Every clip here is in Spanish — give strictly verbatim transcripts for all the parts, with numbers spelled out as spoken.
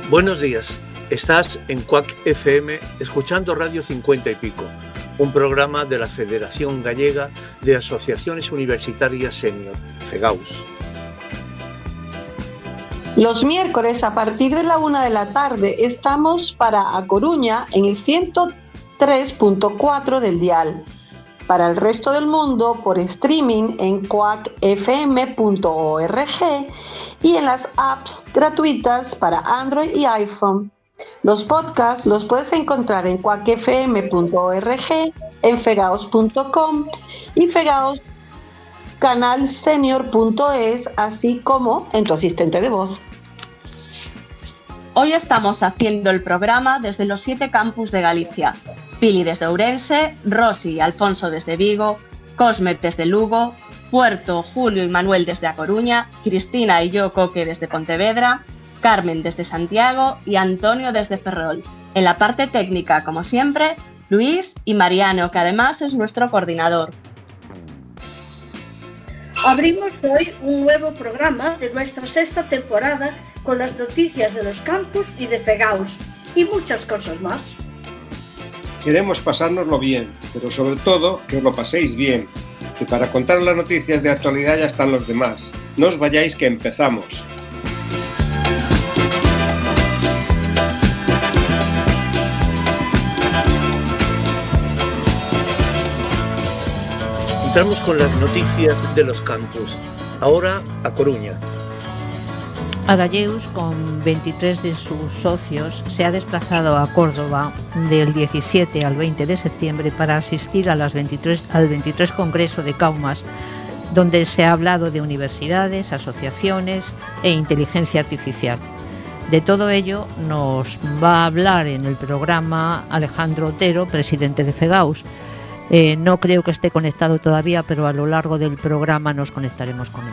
Buenos días, estás en Cuac F M escuchando Radio cincuenta y pico, un programa de la Federación Gallega de Asociaciones Universitarias Senior, FEGAUS. Los miércoles a partir de la una de la tarde estamos para A Coruña en el ciento tres punto cuatro del dial. Para el resto del mundo por streaming en cuac f m punto org y en las apps gratuitas para Android y iPhone. Los podcasts los puedes encontrar en cuac f m punto org, en fegaos punto com y fegaos canal senior punto es, así como en tu asistente de voz. Hoy estamos haciendo el programa desde los siete campus de Galicia. Pili desde Ourense, Rosy y Alfonso desde Vigo, Cosmet desde Lugo, Puerto, Julio y Manuel desde A Coruña, Cristina y yo, Coque, desde Pontevedra, Carmen desde Santiago y Antonio desde Ferrol. En la parte técnica, como siempre, Luis y Mariano, que además es nuestro coordinador. Abrimos hoy un nuevo programa de nuestra sexta temporada con las noticias de los campus y de FEGAUS y muchas cosas más. Queremos pasárnoslo bien, pero sobre todo que os lo paséis bien, que para contar las noticias de actualidad ya están los demás. No os vayáis, que empezamos. Entramos con las noticias de los campus. Ahora A Coruña. Adalleus, con veintitrés de sus socios, se ha desplazado a Córdoba del diecisiete al veinte de septiembre para asistir a las veintitrés, al veintitrés Congreso de Kaumas, donde se ha hablado de universidades, asociaciones e inteligencia artificial. De todo ello nos va a hablar en el programa Alejandro Otero, presidente de FEGAUS. Eh, no creo que esté conectado todavía, pero a lo largo del programa nos conectaremos con él.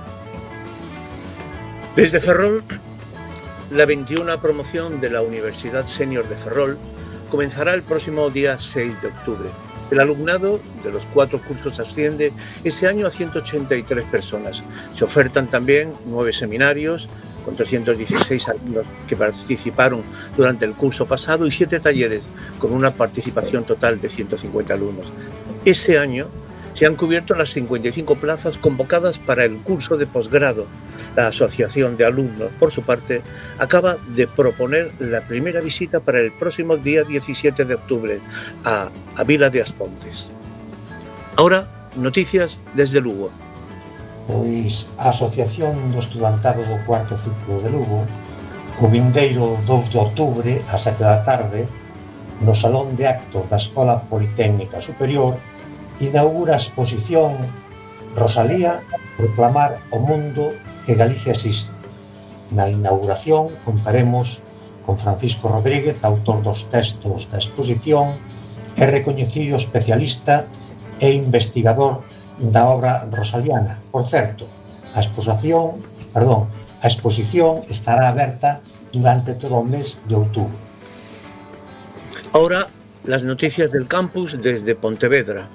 Desde Ferrol, la veintiuna promoción de la Universidad Senior de Ferrol comenzará el próximo día seis de octubre. El alumnado de los cuatro cursos asciende este año a ciento ochenta y tres personas. Se ofertan también nueve seminarios con trescientos dieciséis alumnos que participaron durante el curso pasado y siete talleres con una participación total de ciento cincuenta alumnos. Ese año se han cubierto las cincuenta y cinco plazas convocadas para el curso de posgrado. La Asociación de Alumnos, por su parte, acaba de proponer la primera visita para el próximo día diecisiete de octubre a, a Vila de Aspontes. Ahora, noticias desde Lugo. Pois a Asociación do Estudantado do cuarto ciclo de Lugo, o vindeiro dous de outubro, a sete da tarde, no Salón de Actos da Escola Politécnica Superior, inaugura a exposición Rosalía, proclamar ao mundo que Galicia existe. Na inauguración contaremos con Francisco Rodríguez, autor dos textos da exposición e recoñecido especialista e investigador da obra rosaliana. Por certo, a exposición, perdón, a exposición estará aberta durante todo o mes de outubro. Ahora, las noticias del campus desde Pontevedra.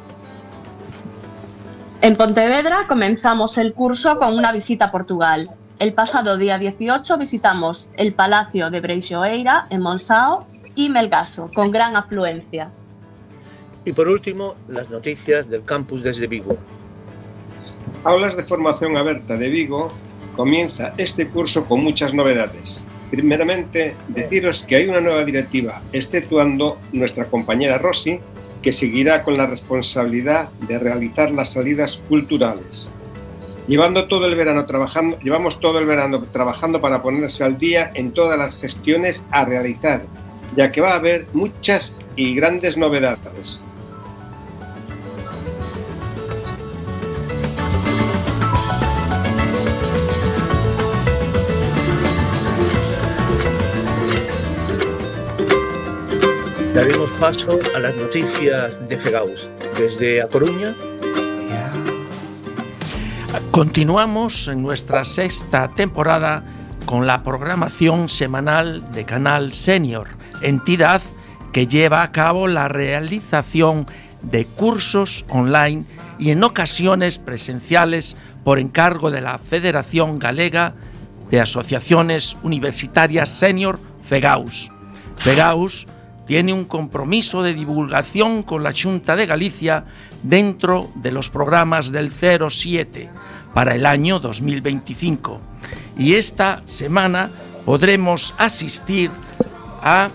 En Pontevedra comenzamos el curso con una visita a Portugal. El pasado día dieciocho visitamos el Palacio de Breixoeira en Monsao y Melgaso, con gran afluencia. Y por último, las noticias del campus desde Vigo. Aulas de Formación Aberta de Vigo comienza este curso con muchas novedades. Primeramente, deciros que hay una nueva directiva, exceptuando nuestra compañera Rosy, que seguirá con la responsabilidad de realizar las salidas culturales. Llevando todo el verano trabajando, llevamos todo el verano trabajando para ponerse al día en todas las gestiones a realizar, ya que va a haber muchas y grandes novedades. Daremos paso a las noticias de FEGAUS. Desde A Coruña. Continuamos en nuestra sexta temporada con la programación semanal de Canal Senior, entidad que lleva a cabo la realización de cursos online y en ocasiones presenciales por encargo de la Federación Galega de Asociaciones Universitarias Senior, FEGAUS. FEGAUS tiene un compromiso de divulgación con la Xunta de Galicia dentro de los programas del cero siete para el año dos mil veinticinco. Y esta semana podremos asistir a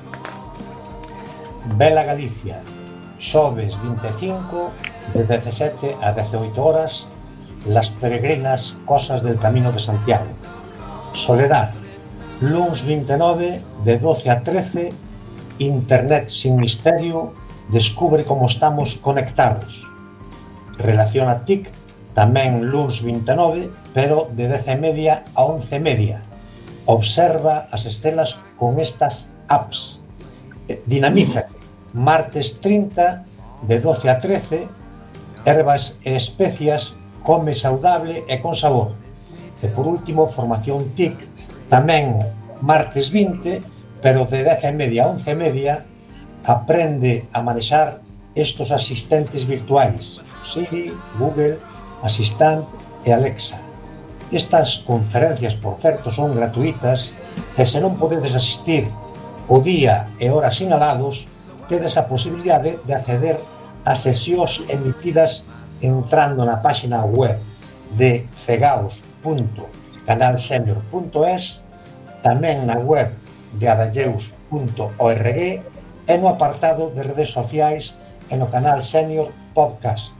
Vela Galicia, xoves vinte e cinco, de dezasete a dezooito horas, Las peregrinas cosas del Camino de Santiago. Soledad, luns vinte e nove, de doce a trece, Internet sin misterio, descubre como estamos conectados. Relación a T I C, tamén luns vinte e nove, pero de dez e media a once e media. Observa as estelas con estas apps. Dinamízate, martes trinta, de doce a trece, Herbas e especias, come saudable e con sabor. E por último, formación T I C, tamén martes vinte, pero de dez e media a once e media, aprende a manexar estos asistentes virtuais, Siri, Google, Assistant e Alexa. Estas conferencias, por certo, son gratuitas e se non podedes asistir o día e hora sinalados, tedes a posibilidade de acceder a sesións emitidas entrando na página web de fegaus punto canal senior punto es, tamén na web de adalleus punto org e no apartado de redes sociais e no canal Senior Podcast.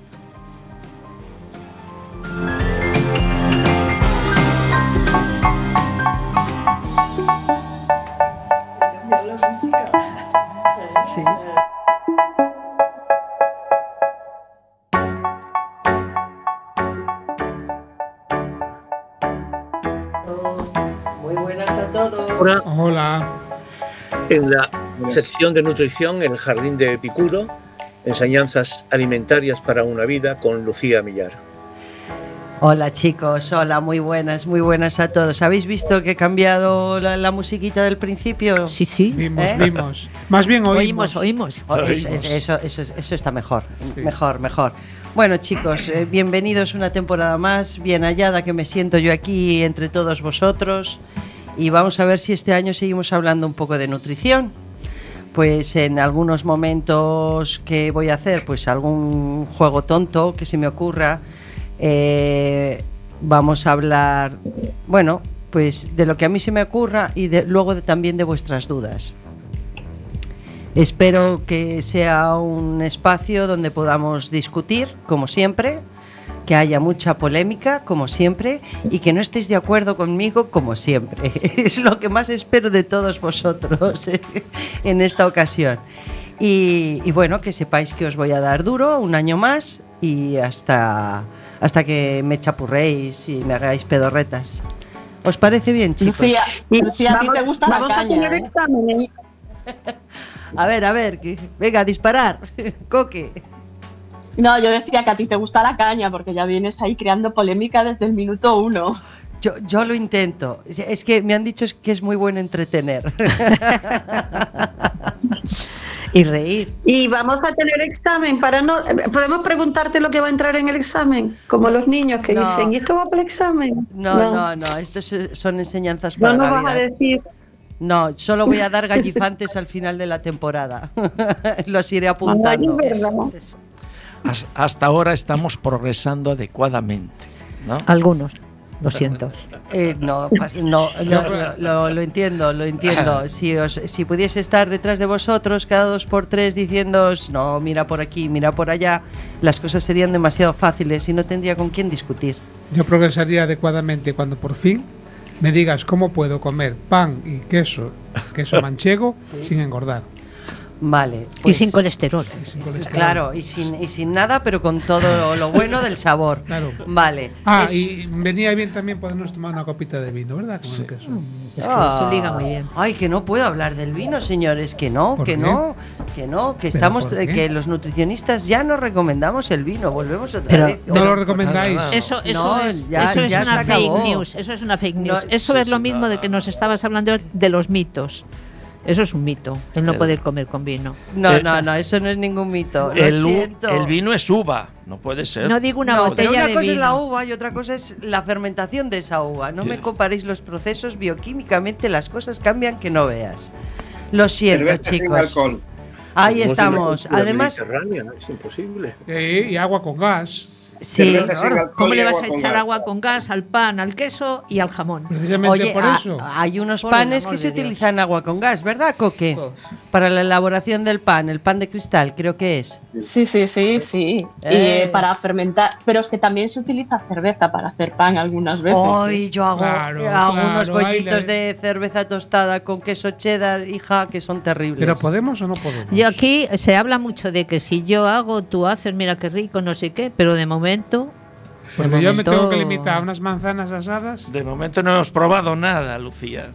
Sí. Muy buenas a todos. Ahora, Hola. en la sección de nutrición, el Jardín de Epicuro, enseñanzas alimentarias para una vida, con Lucía Millar. Hola chicos, hola, muy buenas, muy buenas a todos. ¿Habéis visto que he cambiado la, la musiquita del principio? Sí, sí. Vimos, ¿Eh? vimos. Más bien oímos. Oímos, oímos. Oh, es- es- eso, eso, eso está mejor, sí. mejor, mejor. Bueno chicos, eh, bienvenidos una temporada más, bien hallada que me siento yo aquí entre todos vosotros, y vamos a ver si este año seguimos hablando un poco de nutrición. Pues en algunos momentos que voy a hacer, pues algún juego tonto que se me ocurra. Eh, vamos a hablar, bueno, pues de lo que a mí se me ocurra y de, luego de, también de vuestras dudas. Espero que sea un espacio donde podamos discutir, como siempre, que haya mucha polémica, como siempre, y que no estéis de acuerdo conmigo, como siempre. Es lo que más espero de todos vosotros eh, en esta ocasión. Y, y bueno, que sepáis que os voy a dar duro un año más y hasta, hasta que me chapurréis y me hagáis pedorretas. ¿Os parece bien, chicos? Lucía, Lucía, a ti te gusta la vamos caña. a tener ¿eh? exámenes. A ver, a ver, que, venga, a disparar. Coque. No, yo decía que a ti te gusta la caña porque ya vienes ahí creando polémica desde el minuto uno. Yo, yo lo intento. Es que me han dicho que es muy bueno entretener. Y reír. Y vamos a tener examen para no. ¿Podemos preguntarte lo que va a entrar en el examen? Como los niños que No. dicen, ¿y esto va para el examen? No, no, no, estos son enseñanzas No para nos la vas a vida. decir. No, solo voy a dar gallifantes al final de la temporada. Los iré Ay, apuntando. es verdad. Eso. Has- Hasta ahora estamos progresando adecuadamente, ¿no? Algunos, lo siento. Eh, no, pas- no lo, lo- lo- lo entiendo, lo entiendo. Si, os, si pudiese estar detrás de vosotros cada dos por tres diciéndoos, no, mira por aquí, mira por allá, las cosas serían demasiado fáciles y no tendría con quién discutir. Yo progresaría adecuadamente cuando por fin me digas cómo puedo comer pan y queso, queso manchego, sin engordar. Vale. Y pues- sin colesterol. Sin colesterol. Claro, y sin, y sin nada, pero con todo lo bueno del sabor. Claro. Vale. Ah, Es- y venía bien también podernos tomar una copita de vino, ¿verdad? Con el queso. Es que Ah. eso liga muy bien. Ay, que no puedo hablar del vino, señores, que no, ¿Por que qué? no, que no, que ¿Pero estamos, por eh, qué? que los nutricionistas ya no recomendamos el vino, volvemos otra Pero- vez. No lo recomendáis. Nada. Eso, eso No, es, ya- eso es ya se una acabó. fake news. Eso es una fake news. No, eso sí, es lo sí, mismo no, de no, que no. nos estabas hablando de los mitos. Eso es un mito, el no El- poder comer con vino. No, El- no, no, eso no es ningún mito. Lo El, u- siento. el vino es uva. no puede ser. No digo una No, botella pero una de cosa vino. es la uva y otra cosa es la fermentación de esa uva. No Sí. me comparéis los procesos bioquímicamente, las cosas cambian que no veas. Lo siento, Cerveza sin chicos. alcohol. Ahí Tenemos estamos. una cultura Además, mediterránea, es imposible. Eh, y agua con gas. sí. Cerveza sin alcohol ¿Cómo y le vas agua a con echar gas. agua con gas al pan, al queso y al jamón? Precisamente Oye, por a- eso. hay unos Por el panes amor que se de Dios. utilizan agua con gas, ¿verdad, Coque? Para la elaboración del pan, el pan de cristal, creo que es. Sí, sí, sí, sí. Y Eh. eh, para fermentar. Pero es que también se utiliza cerveza para hacer pan algunas veces. Hoy yo hago, Claro, hago claro, unos bollitos ahí le- de cerveza tostada con queso cheddar, hija, que son terribles. ¿Pero podemos o no podemos? Yo aquí se habla mucho de que si yo hago, tú haces, mira qué rico, no sé qué, pero de momento... Porque de yo me momento- tengo que limitar a unas manzanas asadas. De momento no hemos probado nada, Lucía.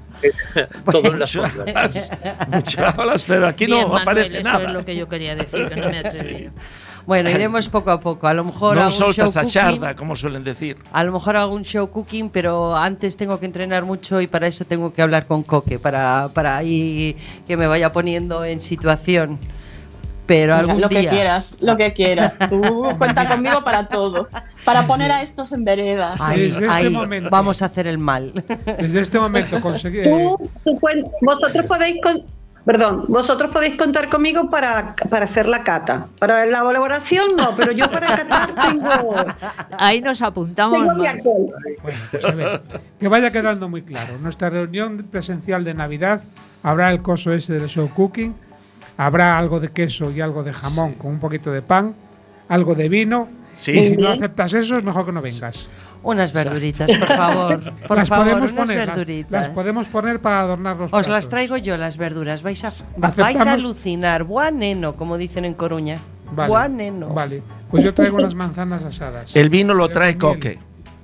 Todo en las Muchas ondas. olas, muchas olas, pero aquí Bien, no Manuel, aparece eso nada. es lo que yo quería decir, que no me atreví. Bueno, iremos poco a poco. A lo mejor No hago un show soltas a cooking. charda, como suelen decir. A lo mejor hago un show cooking, pero antes tengo que entrenar mucho y para eso tengo que hablar con Coque, para, para ahí que me vaya poniendo en situación. Pero Venga, algún lo día. que quieras, lo que quieras. Tú cuenta conmigo para todo. Para poner a estos en vereda. Ahí, Desde este ahí momento. vamos a hacer el mal. Desde este momento conseguí. eh, Tú- tú cuen- vosotros podéis con- perdón, vosotros podéis contar conmigo para, para hacer la cata. Para la elaboración no, pero yo para catar tengo, Ahí nos apuntamos tengo mi más. alcohol. Bueno, pues a ver, que vaya quedando muy claro. Nuestra reunión presencial de Navidad habrá el coso ese del show cooking, habrá algo de queso y algo de jamón con un poquito de pan, algo de vino. Sí. Y si no aceptas eso, es mejor que no vengas. Unas verduritas, por favor. Por las favor, podemos unas poner, las- verduritas. Las, podemos poner para adornar los Os platos. las traigo yo, las verduras. Vais a, vais a Aceptamos- alucinar. Buen neno, como dicen en Coruña. Vale, Buen neno. Vale, pues yo traigo unas manzanas asadas. El vino lo Pero trae con miel. Coque.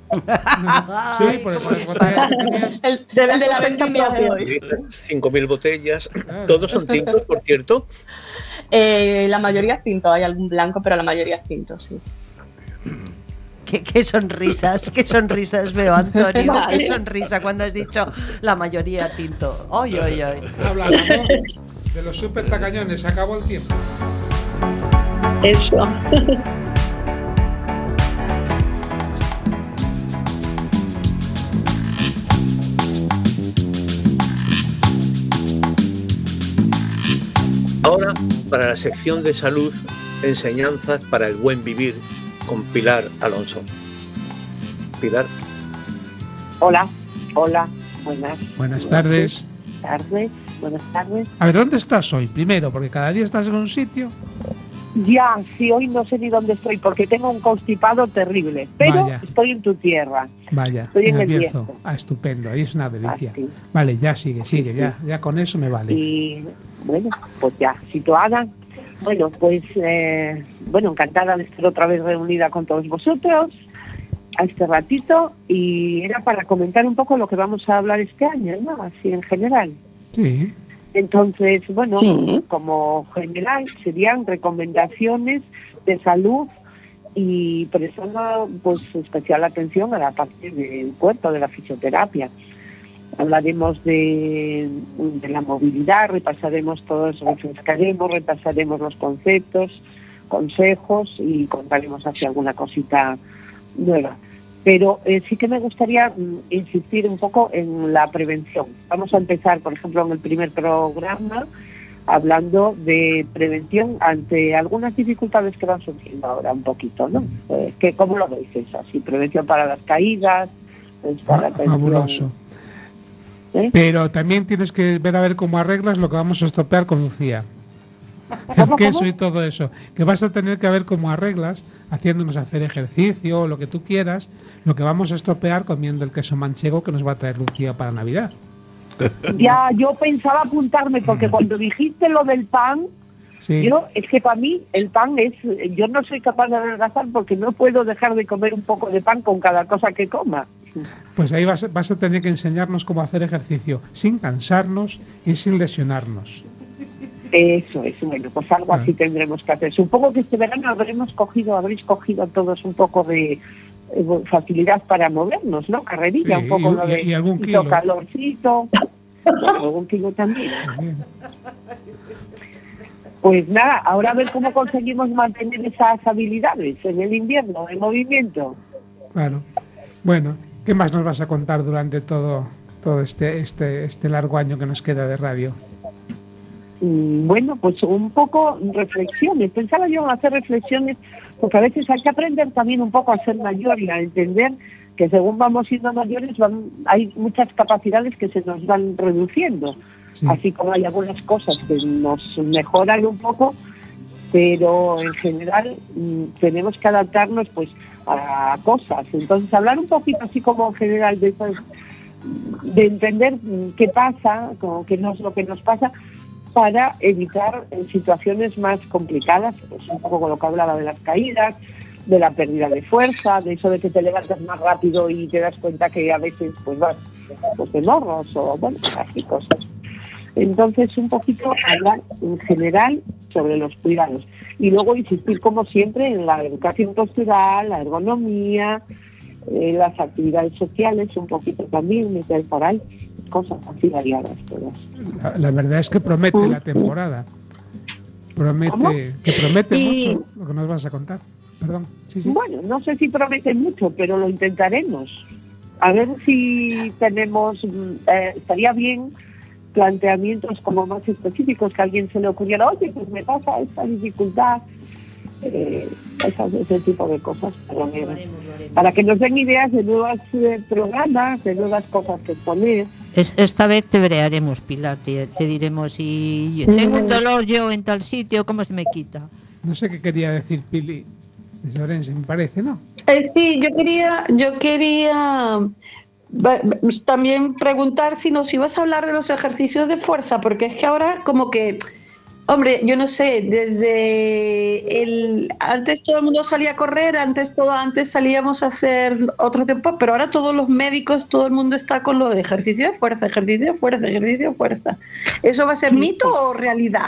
Sí, por por las botellas que tenías. El, el de la vendimia de hoy. cinco mil botellas. Claro. Todos son tintos, por cierto. Eh, la mayoría es tinto, hay algún blanco, pero la mayoría es tinto, sí. Qué, qué sonrisas, qué sonrisas veo, Antonio. Vale. Qué sonrisa cuando has dicho la mayoría tinto. Oy, oy, oy. Habla la voz de los super tacañones. Se acabó el tiempo. Eso. Ahora, para la sección de salud, enseñanzas para el buen vivir con Pilar Alonso. Pilar. Hola, hola, buenas Buenas tardes. tardes, buenas tardes. A ver, ¿dónde estás hoy? Primero, porque cada día estás en un sitio. Ya, sí, hoy no sé ni dónde estoy porque tengo un constipado terrible, pero Vaya. estoy en tu tierra. Vaya, Estoy en en el el Bierzo. Bierzo. Ah, estupendo, ahí es una delicia. Así. Vale, ya sigue, sigue, sí. ya, ya con eso me vale. Y bueno, pues ya, situada. Bueno, pues eh, bueno, encantada de estar otra vez reunida con todos vosotros a este ratito y era para comentar un poco lo que vamos a hablar este año, ¿no? Así en general. Sí. Entonces, bueno, Sí. como general serían recomendaciones de salud y prestando pues especial atención a la parte del cuerpo, de la fisioterapia. Hablaremos de, de la movilidad, repasaremos todos, refrescaremos, repasaremos los conceptos, consejos y contaremos hacia alguna cosita nueva. Pero eh, sí que me gustaría mm, insistir un poco en la prevención. Vamos a empezar, por ejemplo, en el primer programa hablando de prevención ante algunas dificultades que van surgiendo ahora un poquito, ¿no? Eh, que, ¿cómo lo veis eso? Así, prevención para las caídas, pues, para la Fa- atención, Fabuloso. ¿eh? Pero también tienes que ver a ver cómo arreglas lo que vamos a estropear con Lucía. El ¿Cómo, queso cómo? y todo eso. Que vas a tener que ver cómo arreglas, haciéndonos hacer ejercicio o lo que tú quieras, lo que vamos a estropear comiendo el queso manchego que nos va a traer Lucía para Navidad. Ya, yo pensaba apuntarme porque cuando dijiste lo del pan, Sí. yo es que para mí el pan es, yo no soy capaz de adelgazar porque no puedo dejar de comer un poco de pan con cada cosa que coma. Pues ahí vas, vas a tener que enseñarnos cómo hacer ejercicio sin cansarnos y sin lesionarnos. Eso es, bueno, pues algo Ah. así tendremos que hacer. Supongo que este verano habremos cogido, habréis cogido todos un poco de eh, facilidad para movernos, ¿no? Carrerilla, Sí, un poco y- lo de y algún poquito kilo. calorcito, algún kilo también. Bien. Pues nada, ahora a ver cómo conseguimos mantener esas habilidades en el invierno, en movimiento. Claro. Bueno, ¿qué más nos vas a contar durante todo, todo este, este, este largo año que nos queda de radio? Bueno, pues un poco reflexiones. Pensaba yo en hacer reflexiones, porque a veces hay que aprender también un poco a ser mayor y a entender que según vamos siendo mayores van, hay muchas capacidades que se nos van reduciendo. Sí. Así como hay algunas cosas que nos mejoran un poco, pero en general mmm, tenemos que adaptarnos pues a cosas. Entonces hablar un poquito así como en general de eso, de entender qué pasa, como qué no es lo que nos pasa, para evitar situaciones más complicadas, pues un poco con lo que hablaba de las caídas, de la pérdida de fuerza, de eso de que te levantas más rápido y te das cuenta que a veces pues vas pues, de morros o bueno, así cosas. Entonces un poquito hablar en general sobre los cuidados y luego insistir como siempre en la educación postural, la ergonomía, eh, las actividades sociales, un poquito también meter por ahí cosas así variadas todas. La, la verdad es que promete ¿Mm? la temporada. Promete, ¿Cómo? que promete y... mucho lo que nos vas a contar. Perdón. Sí, sí. Bueno, no sé si promete mucho, pero lo intentaremos. A ver si tenemos, eh, estaría bien planteamientos como más específicos, que a alguien se le ocurriera, oye, pues me pasa esta dificultad, eh, esas, ese tipo de cosas, para, ver, para que nos den ideas de nuevos eh, programas, de nuevas cosas que poner. Es, esta vez te brearemos, Pilar, te, te diremos, si tengo un dolor yo en tal sitio, ¿cómo se me quita? No sé qué quería decir Pili de Orense, me parece, ¿no? Eh, sí, yo quería, yo quería también preguntar si nos ibas a hablar de los ejercicios de fuerza, porque es que ahora como que, hombre, yo no sé, desde el antes todo el mundo salía a correr, antes todo antes salíamos a hacer otro tiempo, pero ahora todos los médicos, todo el mundo está con lo de ejercicio de fuerza, ejercicio de fuerza, ejercicio de fuerza. ¿Eso va a ser mito o realidad?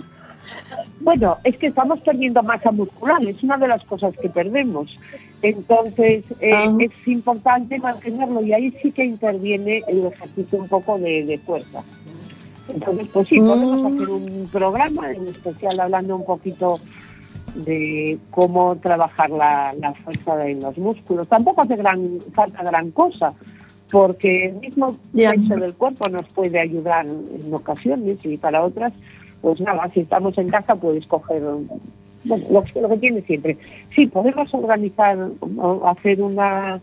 Bueno, es que estamos perdiendo masa muscular, es una de las cosas que perdemos. Entonces, eh, uh-huh. es importante mantenerlo y ahí sí que interviene el ejercicio un poco de, de fuerza. Entonces, pues sí, uh-huh. podemos hacer un programa en especial hablando un poquito de cómo trabajar la, la fuerza de los músculos. Tampoco hace gran, falta gran cosa, porque el mismo yeah. peso del cuerpo nos puede ayudar en ocasiones y para otras pues nada, si estamos en casa puedes coger bueno, lo, que, lo que tienes siempre. Sí, podemos organizar, hacer una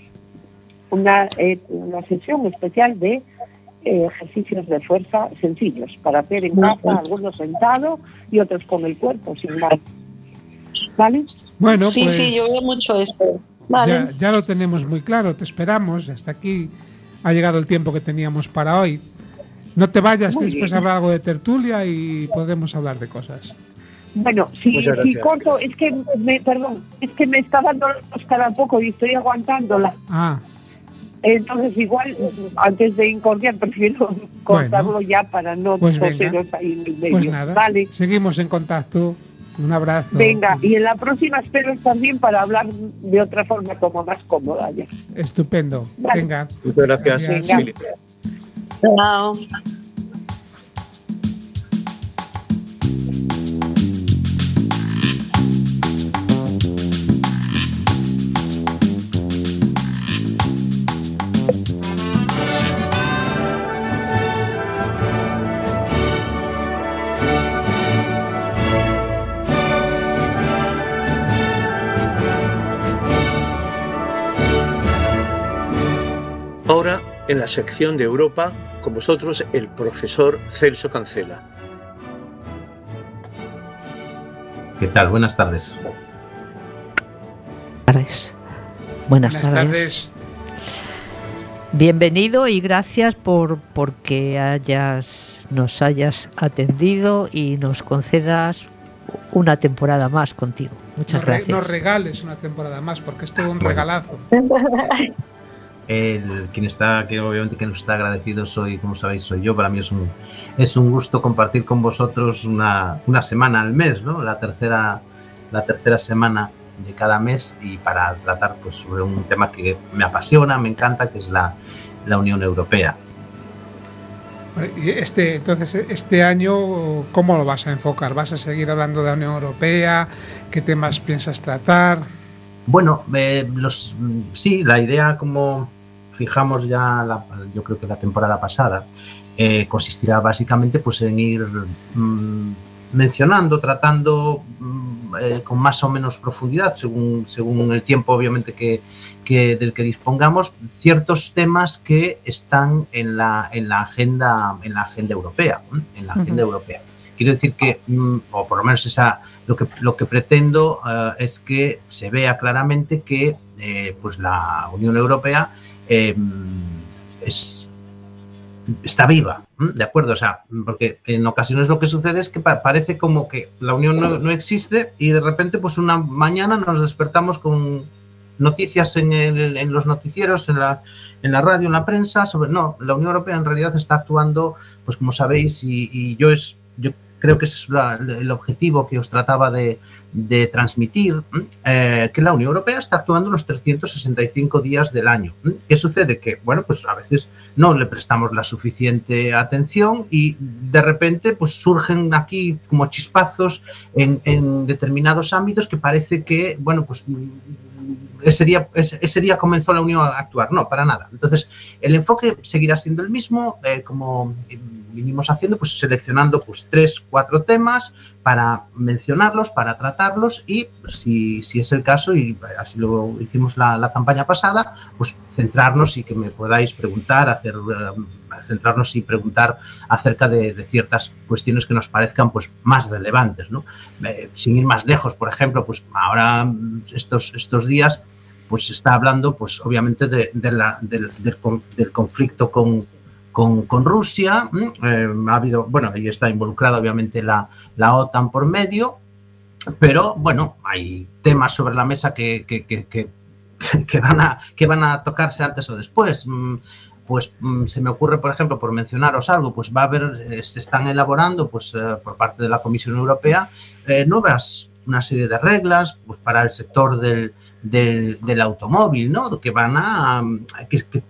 una, eh, una sesión especial de eh, ejercicios de fuerza sencillos para hacer en casa, algunos sentados y otros con el cuerpo, sin más. ¿Vale? Bueno, sí, pues, sí, yo veo mucho esto. Vale. Ya, ya lo tenemos muy claro, te esperamos. Hasta aquí ha llegado el tiempo que teníamos para hoy. No te vayas, muy que después bien. Habrá algo de tertulia y podremos hablar de cosas. Bueno, si, si corto, es que me, perdón, es que me está dando los cada poco y estoy aguantándola. Ah. Entonces igual, antes de incordiar, prefiero cortarlo bueno, ya para no pues poseros ahí en el medio. Pues nada, vale. Seguimos en contacto. Un abrazo. Venga, y en la próxima espero estar bien para hablar de otra forma como más cómoda ya. Estupendo. Vale. Venga. Muchas gracias. gracias. Venga. Chao. Ahora, en la sección de Europa, con vosotros el profesor Celso Cancela. ¿Qué tal? Buenas tardes. Buenas, Buenas tardes. tardes. Bienvenido y gracias por porque hayas nos hayas atendido y nos concedas una temporada más contigo. Muchas nos gracias. Re, nos regales una temporada más porque es todo un bueno. regalazo. El, quien está, que obviamente que nos está agradecido soy, como sabéis, soy yo. Para mí es un, es un gusto compartir con vosotros una, una semana al mes, ¿no? La tercera, la tercera semana de cada mes y para tratar pues, sobre un tema que me apasiona, me encanta, que es la, la Unión Europea. Y este, entonces, este año, ¿cómo lo vas a enfocar? ¿Vas a seguir hablando de la Unión Europea? ¿Qué temas piensas tratar? Bueno, eh, los, sí, la idea, como fijamos ya, la, yo creo que la temporada pasada, eh, consistirá básicamente pues, en ir mmm, mencionando, tratando mmm, eh, con más o menos profundidad, según, según el tiempo, obviamente, que, que del que dispongamos, ciertos temas que están en la, en la agenda, en la agenda europea, ¿eh? en la agenda uh-huh. europea. Quiero decir que, o por lo menos esa, lo que, lo que pretendo uh, es que se vea claramente que eh, pues la Unión Europea eh, es, está viva, ¿de acuerdo? O sea, porque en ocasiones lo que sucede es que pa- parece como que la Unión no, no existe y de repente pues una mañana nos despertamos con noticias en, el, en los noticieros, en la, en la radio, en la prensa, sobre... No, la Unión Europea en realidad está actuando, pues como sabéis, y, y yo es... Yo creo que ese es la, el objetivo que os trataba de, de transmitir, eh, que la Unión Europea está actuando los trescientos sesenta y cinco días del año. ¿Qué sucede? Que, bueno, pues a veces no le prestamos la suficiente atención y de repente pues surgen aquí como chispazos en, en determinados ámbitos que parece que, bueno, pues ese día, ese, ese día comenzó la Unión a actuar. No, para nada. Entonces, el enfoque seguirá siendo el mismo, eh, como vinimos haciendo, pues seleccionando pues tres, cuatro temas para mencionarlos, para tratarlos y si, si es el caso, y así lo hicimos la, la campaña pasada, pues centrarnos y que me podáis preguntar, hacer uh, centrarnos y preguntar acerca de, de ciertas cuestiones que nos parezcan pues más relevantes, ¿no? Eh, sin ir más lejos, por ejemplo, pues ahora estos, estos días pues se está hablando pues obviamente de, de la, del, del, del conflicto con Con, con Rusia, eh, ha habido, bueno, ahí está involucrada obviamente la, la OTAN por medio, pero bueno, hay temas sobre la mesa que, que, que, que, que, van a, que van a tocarse antes o después. Pues se me ocurre, por ejemplo, por mencionaros algo, pues va a haber, se están elaborando pues eh, por parte de la Comisión Europea eh, nuevas, una serie de reglas pues para el sector del, del, del automóvil, ¿no? Que van a, que, que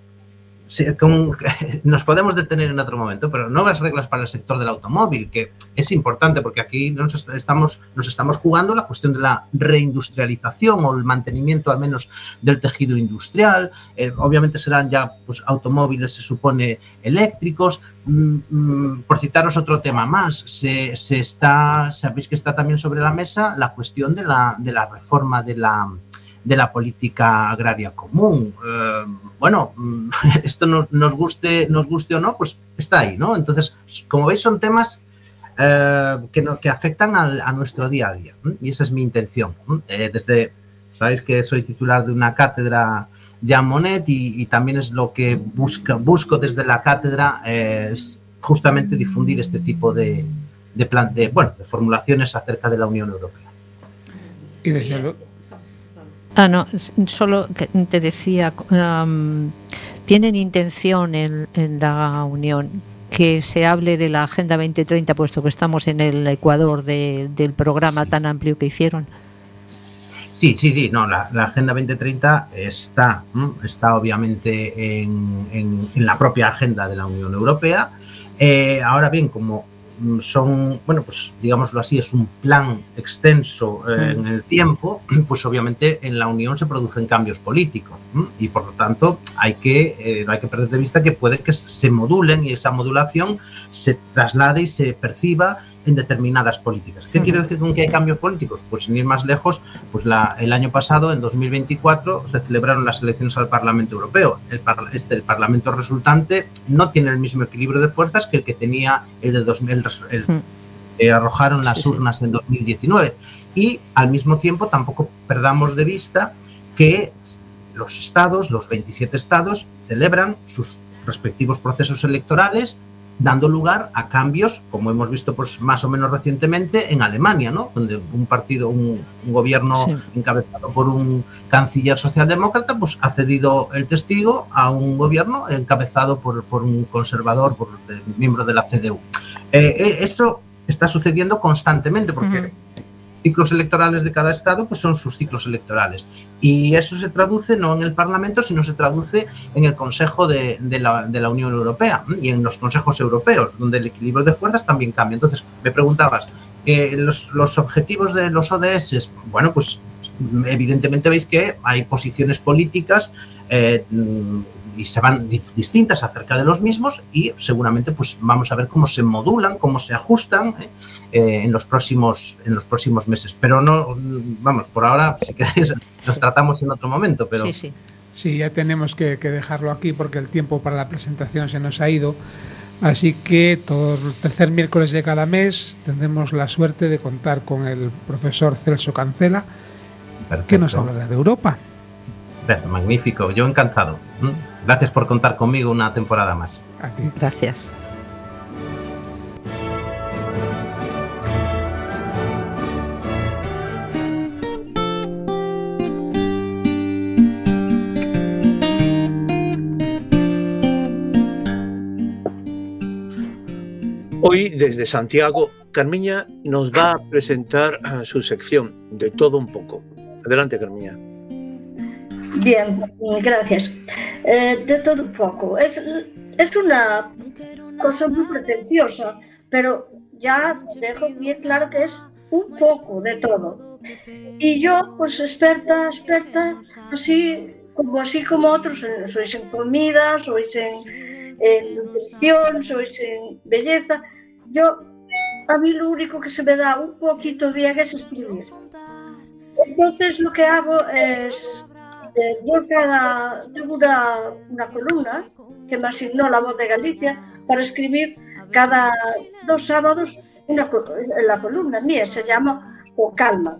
Con, nos podemos detener en otro momento, pero nuevas reglas para el sector del automóvil, que es importante porque aquí nos estamos, nos estamos jugando la cuestión de la reindustrialización o el mantenimiento al menos del tejido industrial. Eh, obviamente serán ya pues, automóviles, se supone, eléctricos. Mm, por citaros otro tema más, se, se está, sabéis que está también sobre la mesa la cuestión de la, de la reforma de la de la política agraria común. Eh, bueno, esto nos, nos guste nos guste o no, pues está ahí, ¿no? Entonces, como veis, son temas eh, que, no, que afectan al, a nuestro día a día, ¿eh? Y esa es mi intención. Eh, desde, sabéis que soy titular de una cátedra Jean Monnet y, y también es lo que busca, busco desde la cátedra, eh, es justamente difundir este tipo de, de, plan, de, bueno, de formulaciones acerca de la Unión Europea. Y desde luego. Ah, no, solo te decía, um, ¿tienen intención en, en la Unión que se hable de la Agenda veinte treinta, puesto que estamos en el ecuador de, del programa sí. tan amplio que hicieron? Sí, sí, sí, no, la, la Agenda veinte treinta está, está obviamente en, en, en la propia agenda de la Unión Europea. Eh, ahora bien, como son, bueno, pues digámoslo así, es un plan extenso eh, en el tiempo, pues obviamente en la Unión se producen cambios políticos ¿eh? Y por lo tanto hay que, eh, no hay que perder de vista que puede que se modulen y esa modulación se traslade y se perciba en determinadas políticas. ¿Qué uh-huh. quiere decir con que hay cambios políticos? Pues sin ir más lejos, pues la, el año pasado, en dos mil veinticuatro, se celebraron las elecciones al Parlamento Europeo. El, par, este, el Parlamento resultante no tiene el mismo equilibrio de fuerzas que el que tenía el de dos mil, el, uh-huh. que arrojaron las sí, urnas sí. en dos mil diecinueve. Y al mismo tiempo tampoco perdamos de vista que los estados, los veintisiete estados, celebran sus respectivos procesos electorales, dando lugar a cambios, como hemos visto pues, más o menos recientemente en Alemania, ¿no? Donde un partido, un, un gobierno sí. encabezado por un canciller socialdemócrata, pues ha cedido el testigo a un gobierno encabezado por, por un conservador, por un miembro de la C D U. Eh, eh, esto está sucediendo constantemente porque uh-huh. ciclos electorales de cada estado pues son sus ciclos electorales. Y eso se traduce no en el Parlamento, sino se traduce en el Consejo de, de, la, de la Unión Europea y en los consejos europeos, donde el equilibrio de fuerzas también cambia. Entonces, me preguntabas, eh, los, los objetivos de los O D S, bueno, pues evidentemente veis que hay posiciones políticas eh, y se van distintas acerca de los mismos y seguramente pues vamos a ver cómo se modulan, cómo se ajustan eh, eh, en los próximos en los próximos meses. Pero no, vamos, por ahora, si queréis, los tratamos en otro momento. Pero sí, sí. Sí, ya tenemos que, que dejarlo aquí porque el tiempo para la presentación se nos ha ido. Así que todo el tercer miércoles de cada mes tendremos la suerte de contar con el profesor Celso Cancela, Perfecto. que nos hablará de Europa. Magnífico, yo encantado. Gracias por contar conmigo una temporada más. A ti. Gracias. Hoy, desde Santiago, Carmiña nos va a presentar su sección de todo un poco. Adelante, Carmiña. Bien, gracias. Eh, de todo un poco. Es, es una cosa muy pretenciosa, pero ya dejo bien claro que es un poco de todo. Y yo, pues experta, experta, así como, así como otros, sois en comida, sois en, en nutrición, sois en belleza. Yo, a mí lo único que se me da un poquito bien es escribir. Entonces lo que hago es... Eh, yo cada, tengo una, una columna que me asignó La Voz de Galicia para escribir cada dos sábados una, la columna mía, se llama O Calma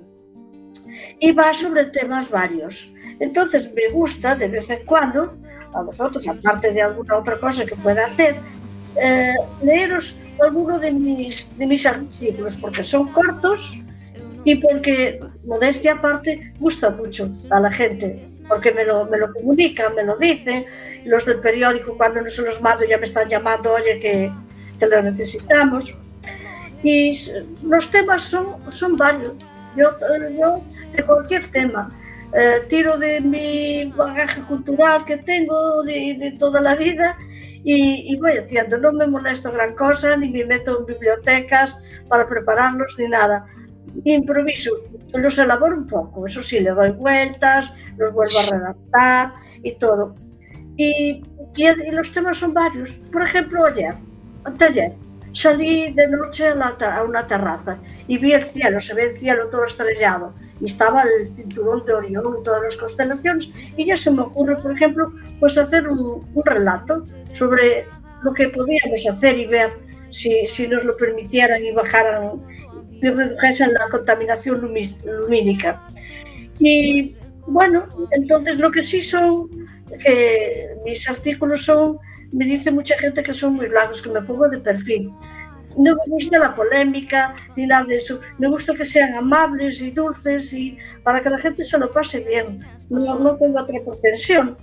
y va sobre temas varios. Entonces me gusta de vez en cuando, a vosotros, aparte de alguna otra cosa que pueda hacer, eh, leeros alguno de mis, de mis artículos, porque son cortos y porque, modestia aparte, gusta mucho a la gente, porque me lo, me lo comunican, me lo dicen. Los del periódico, cuando no se los mando, ya me están llamando, oye, que, que lo necesitamos. Y los temas son, son varios. Yo, yo, de cualquier tema, eh, tiro de mi bagaje cultural que tengo de, de toda la vida y, y voy haciendo. No me molesto gran cosa, ni me meto en bibliotecas para prepararlos, ni nada. Improviso, los elaboro un poco, eso sí, le doy vueltas, los vuelvo a redactar y todo. Y, y, y los temas son varios. Por ejemplo, ayer, anteayer, salí de noche a, la, a una terraza y vi el cielo, se ve el cielo todo estrellado y estaba el cinturón de Orión y todas las constelaciones y ya se me ocurre, por ejemplo, pues hacer un, un relato sobre lo que podíamos hacer y ver si, si nos lo permitieran y bajaran y redujesen la contaminación lumínica. Y bueno, entonces lo que sí son, que mis artículos son, me dice mucha gente que son muy largos, que me pongo de perfil. No me gusta la polémica ni nada de eso, me gusta que sean amables y dulces y para que la gente se lo pase bien, no, no tengo otra pretensión.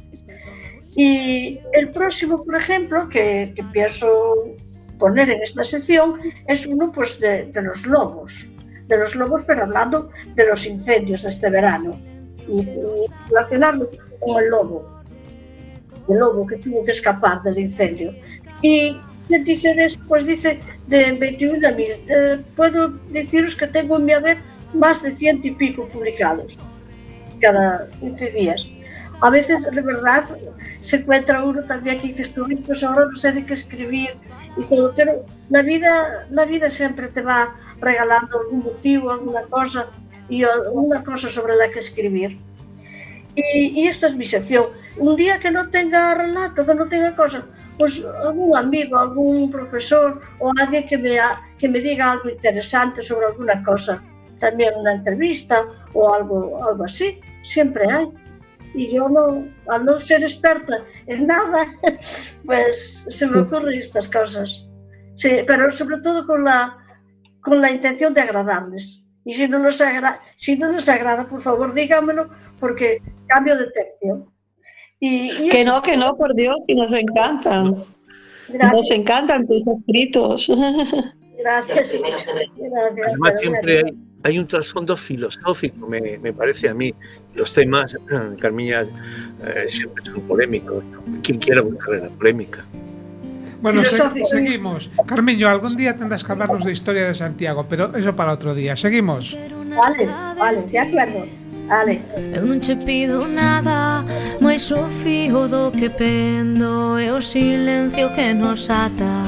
Y el próximo, por ejemplo, que, que pienso poner en esta sección es uno pues de, de los lobos, de los lobos, pero hablando de los incendios de este verano y, y relacionarlo con el lobo, el lobo que tuvo que escapar del incendio. Y dice de eso, pues dice de veintiún de abril, eh, puedo deciros que tengo en mi haber más de ciento y pico publicados cada quince días. A veces, de verdad, se encuentra uno también que dices tú, pues ahora no sé de qué escribir y todo, pero la vida, la vida siempre te va regalando algún motivo, alguna cosa y una cosa sobre la que escribir. Y, y esto es mi sección. Un día que no tenga relato, que no tenga cosas, pues algún amigo, algún profesor o alguien que me, que me diga algo interesante sobre alguna cosa, también una entrevista o algo, algo así, siempre hay. Y yo no, al no ser experta en nada, pues se me ocurren estas cosas. Sí, pero sobre todo con la, con la intención de agradarles. Y si no les agrada, si no les agrada, por favor, díganmelo, porque cambio de tercio. Y, y que no, que no, por Dios, que nos encantan. Gracias. Nos encantan tus escritos. Gracias. Gracias. Además, siempre hay, hay un trasfondo filosófico, me, me parece a mí. Los temas, Carmiña, eh, siempre son polémicos. ¿Quién quiera buscar la polémica? Bueno, se, seguimos. Carmiño, algún día tendrás que hablarnos de historia de Santiago, pero eso para otro día. Seguimos. Vale, vale, de acuerdo. Vale. Eu non che pido nada, mais o fío do que pendo é o silencio que nos ata.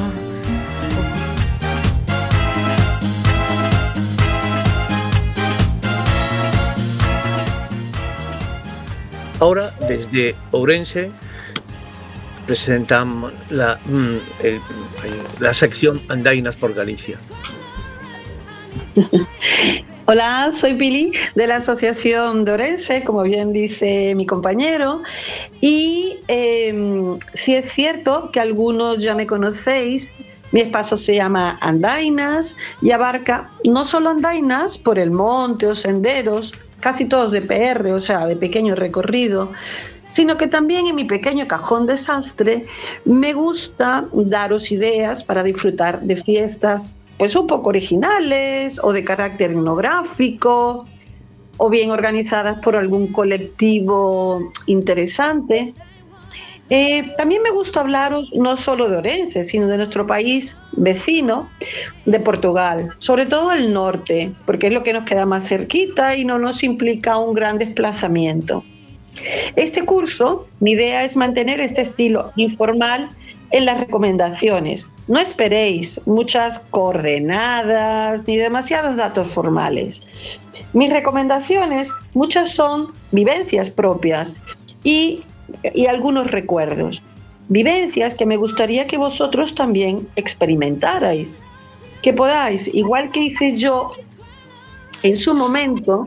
Ahora, desde Ourense, presentamos la, el, la sección Andainas por Galicia. Hola, soy Pili de la Asociación de Ourense, como bien dice mi compañero, y eh, sí es cierto que algunos ya me conocéis. Mi espacio se llama Andainas y abarca no solo andainas por el monte o senderos, casi todos de P R, o sea, de pequeño recorrido, sino que también en mi pequeño cajón desastre me gusta daros ideas para disfrutar de fiestas pues un poco originales o de carácter etnográfico o bien organizadas por algún colectivo interesante. Eh, también me gusta hablaros no solo de Ourense, sino de nuestro país vecino, de Portugal, sobre todo el norte, porque es lo que nos queda más cerquita y no nos implica un gran desplazamiento. Este curso, mi idea es mantener este estilo informal en las recomendaciones. No esperéis muchas coordenadas ni demasiados datos formales. Mis recomendaciones, muchas son vivencias propias y, y algunos recuerdos. Vivencias que me gustaría que vosotros también experimentarais. Que podáis, igual que hice yo en su momento,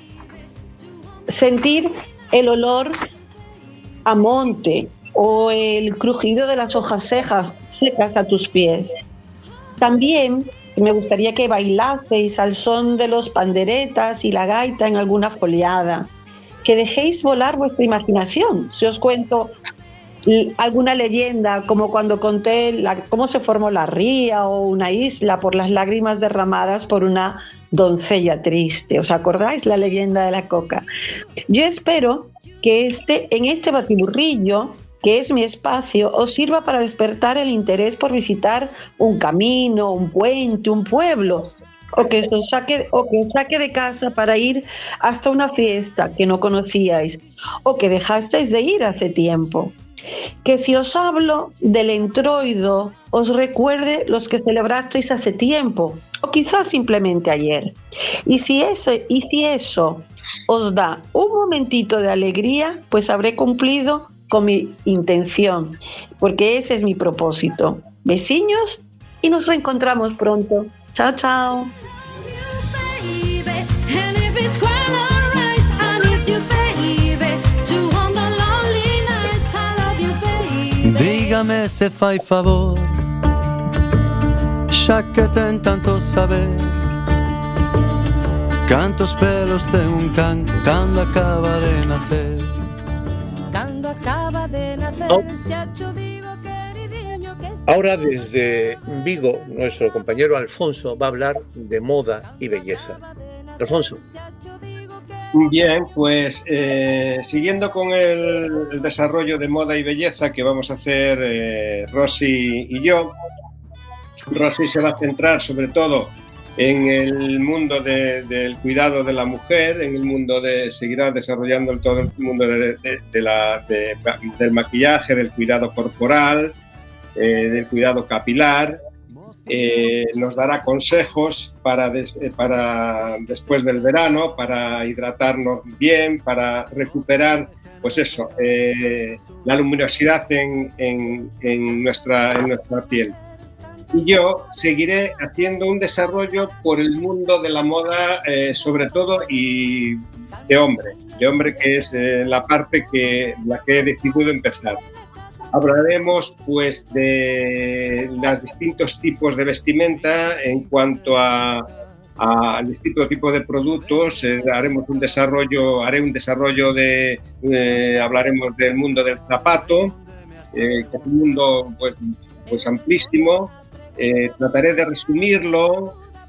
sentir el olor a monte o el crujido de las hojas secas, secas a tus pies. También me gustaría que bailaseis al son de los panderetas y la gaita en alguna foliada, que dejéis volar vuestra imaginación. Si os cuento alguna leyenda, como cuando conté la, cómo se formó la ría o una isla por las lágrimas derramadas por una doncella triste. ¿Os acordáis la leyenda de la coca? Yo espero que este, en este batiburrillo, que es mi espacio, os sirva para despertar el interés por visitar un camino, un puente, un pueblo, o que os saque, o que os saque de casa para ir hasta una fiesta que no conocíais, o que dejasteis de ir hace tiempo. Que si os hablo del entroido, os recuerde los que celebrasteis hace tiempo, o quizás simplemente ayer. Y si eso, y si eso os da un momentito de alegría, pues habré cumplido con mi intención, porque ese es mi propósito. Besiños y nos reencontramos pronto. Chao, chao. Dígame se fai favor, xa que ten tanto saber, cantos pelos ten un can cando acaba de nacer. Cando acaba de nacer, Oh. xa cho digo, queridiño, que está... Ahora desde Vigo, nuestro compañero Alfonso va a hablar de moda y belleza. Alfonso. Bien, pues eh, siguiendo con el, el desarrollo de moda y belleza que vamos a hacer eh, Rosy y yo, Rosy se va a centrar sobre todo en el mundo de, del cuidado de la mujer, en el mundo de, seguirá desarrollando el, todo el mundo de, de, de la, de, del maquillaje, del cuidado corporal, eh, del cuidado capilar. Eh, nos dará consejos para, des, para después del verano, para hidratarnos bien, para recuperar, pues eso, eh, la luminosidad en, en, en, nuestra, en nuestra piel. Y yo seguiré haciendo un desarrollo por el mundo de la moda, eh, sobre todo, y de hombre, de hombre que es eh, la parte que la que he decidido empezar. Hablaremos pues de los distintos tipos de vestimenta en cuanto a, a distintos tipos de productos. Eh, haremos un desarrollo, haré un desarrollo de, eh, hablaremos del mundo del zapato, eh, que es un mundo pues, pues amplísimo. Eh, trataré de resumirlo,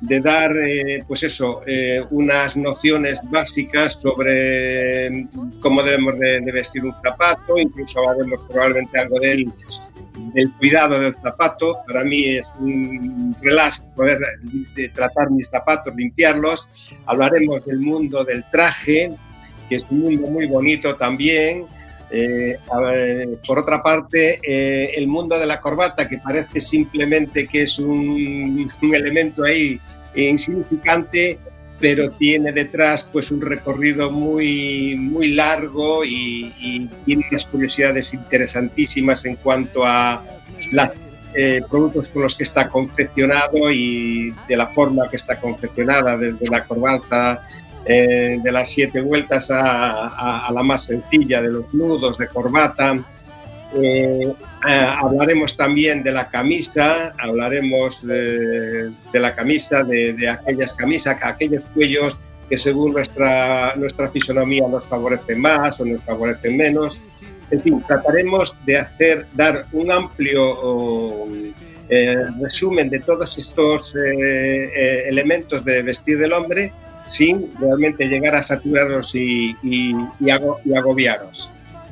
de dar, eh, pues eso, eh, unas nociones básicas sobre cómo debemos de, de vestir un zapato, incluso hablaremos probablemente algo del, del cuidado del zapato. Para mí es un relax poder de tratar mis zapatos, limpiarlos. Hablaremos del mundo del traje, que es un mundo muy bonito también. Eh, ver, por otra parte, eh, el mundo de la corbata, que parece simplemente que es un, un elemento ahí insignificante, pero tiene detrás pues un recorrido muy, muy largo y, y tiene unas curiosidades interesantísimas en cuanto a los eh, productos con los que está confeccionado y de la forma que está confeccionada, desde la corbata Eh, de las siete vueltas a, a, a la más sencilla, de los nudos de corbata. Eh, eh, hablaremos también de la camisa, hablaremos de, de la camisa, de, de aquellas camisas, aquellos cuellos que según nuestra, nuestra fisonomía nos favorecen más o nos favorecen menos. En fin, trataremos de hacer, dar un amplio oh, eh, resumen de todos estos eh, eh, elementos de vestir del hombre, sin realmente llegar a saturaros y, y, y, ago, y agobiaros.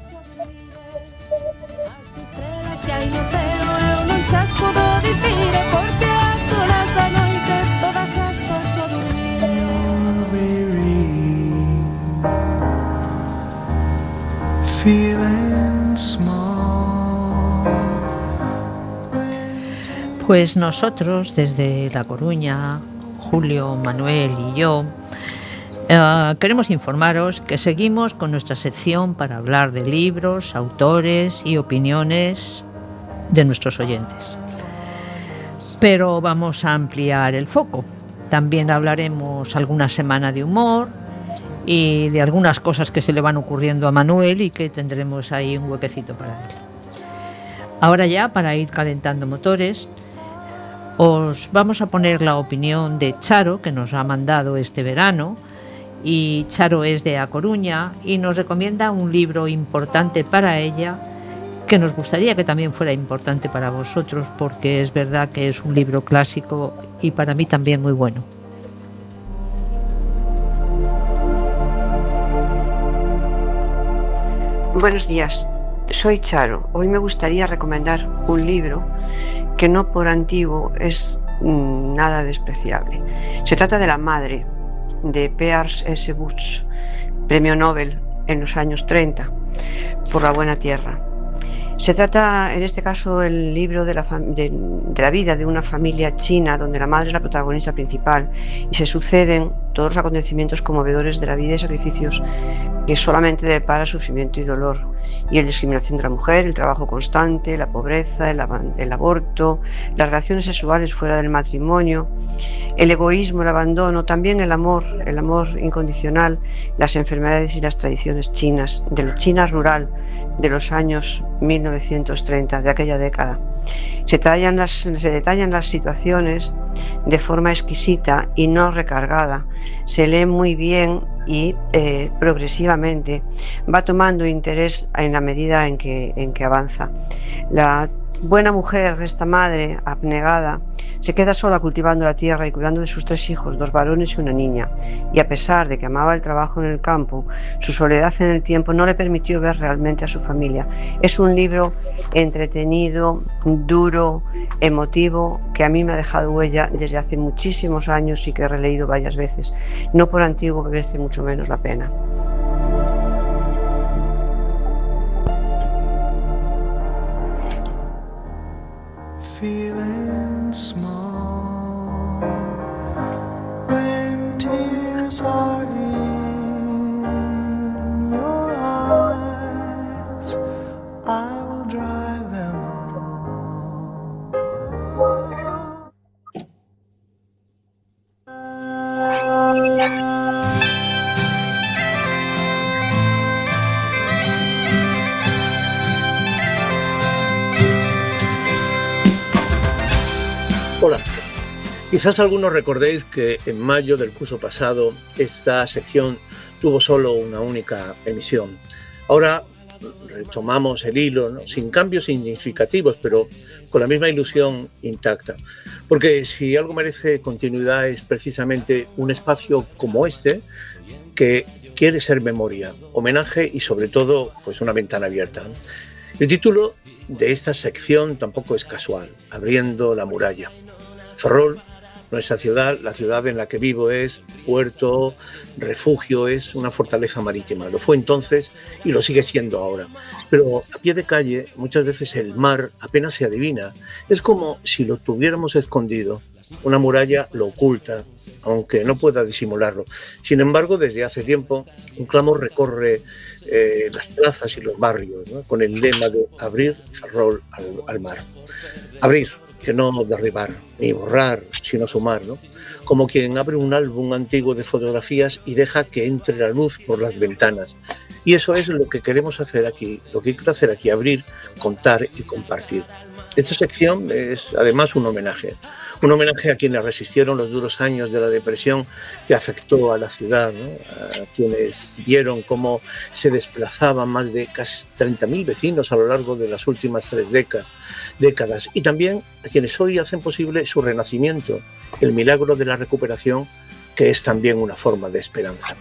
Pues nosotros desde La Coruña, Julio, Manuel y yo, Uh, queremos informaros que seguimos con nuestra sección para hablar de libros, autores y opiniones de nuestros oyentes. Pero vamos a ampliar el foco. También hablaremos alguna semana de humor y de algunas cosas que se le van ocurriendo a Manuel y que tendremos ahí un huequecito para él. Ahora ya, para ir calentando motores, os vamos a poner la opinión de Charo, que nos ha mandado este verano. Y Charo es de A Coruña y nos recomienda un libro importante para ella, que nos gustaría que también fuera importante para vosotros, porque es verdad que es un libro clásico y para mí también muy bueno. Buenos días, soy Charo. Hoy me gustaría recomendar un libro que no por antiguo es mmm, nada despreciable. Se trata de La madre, de Pears S. Butch, premio Nobel en los años treinta por La buena tierra. Se trata, en este caso, el libro de la, de, de la vida de una familia china donde la madre es la protagonista principal y se suceden todos los acontecimientos conmovedores de la vida y sacrificios que solamente depara sufrimiento y dolor, y la discriminación de la mujer, el trabajo constante, la pobreza, el, el aborto, las relaciones sexuales fuera del matrimonio, el egoísmo, el abandono, también el amor, el amor incondicional, las enfermedades y las tradiciones chinas, de la China rural de los años mil novecientos treinta, de aquella década. Se detallan las, se detallan las situaciones de forma exquisita y no recargada. Se lee muy bien y eh, progresivamente va tomando interés en la medida en que, en que avanza. La buena mujer, esta madre abnegada, se queda sola cultivando la tierra y cuidando de sus tres hijos, dos varones y una niña, y a pesar de que amaba el trabajo en el campo, su soledad en el tiempo no le permitió ver realmente a su familia. Es un libro entretenido, duro, emotivo, que a mí me ha dejado huella desde hace muchísimos años y que he releído varias veces. No por antiguo merece mucho menos la pena. Feeling small when tears are in your eyes, I will dry them Hola. Quizás algunos recordéis que en mayo del curso pasado esta sección tuvo solo una única emisión. Ahora retomamos el hilo, ¿no? Sin cambios significativos, pero con la misma ilusión intacta. Porque si algo merece continuidad es precisamente un espacio como este, que quiere ser memoria, homenaje y sobre todo pues una ventana abierta, ¿no? El título de esta sección tampoco es casual, Abriendo la muralla. Ferrol, nuestra ciudad, la ciudad en la que vivo, es puerto, refugio, es una fortaleza marítima. Lo fue entonces y lo sigue siendo ahora. Pero a pie de calle muchas veces el mar apenas se adivina. Es como si lo tuviéramos escondido. Una muralla lo oculta, aunque no pueda disimularlo. Sin embargo, desde hace tiempo, un clamor recorre eh, las plazas y los barrios, ¿no? Con el lema de abrir Ferrol al, al mar. Abrir, que no derribar, ni borrar, sino sumar, ¿no? Como quien abre un álbum antiguo de fotografías y deja que entre la luz por las ventanas. Y eso es lo que queremos hacer aquí, lo que quiero hacer aquí, abrir, contar y compartir. Esta sección es además un homenaje, un homenaje a quienes resistieron los duros años de la depresión que afectó a la ciudad, ¿no? A quienes vieron cómo se desplazaban más de casi treinta mil vecinos a lo largo de las últimas tres décadas, décadas, y también a quienes hoy hacen posible su renacimiento, el milagro de la recuperación, que es también una forma de esperanza.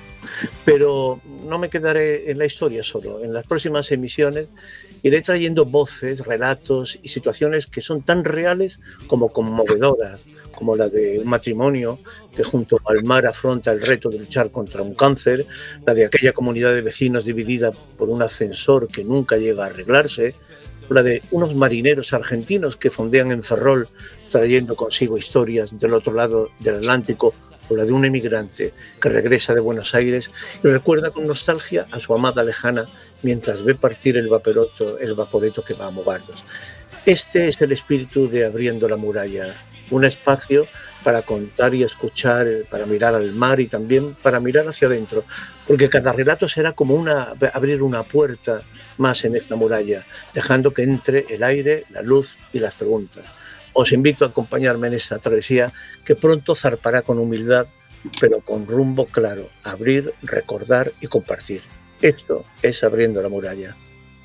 Pero no me quedaré en la historia solo. En las próximas emisiones iré trayendo voces, relatos y situaciones que son tan reales como conmovedoras, como la de un matrimonio que junto al mar afronta el reto de luchar contra un cáncer, la de aquella comunidad de vecinos dividida por un ascensor que nunca llega a arreglarse, la de unos marineros argentinos que fondean en Ferrol trayendo consigo historias del otro lado del Atlántico, o la de un emigrante que regresa de Buenos Aires y recuerda con nostalgia a su amada lejana mientras ve partir el vaporeto, el vaporeto que va a Mogardos. Este es el espíritu de Abriendo la muralla, un espacio para contar y escuchar, para mirar al mar y también para mirar hacia adentro, porque cada relato será como una, abrir una puerta más en esta muralla, dejando que entre el aire, la luz y las preguntas. Os invito a acompañarme en esta travesía que pronto zarpará con humildad, pero con rumbo claro, abrir, recordar y compartir. Esto es Abriendo la muralla.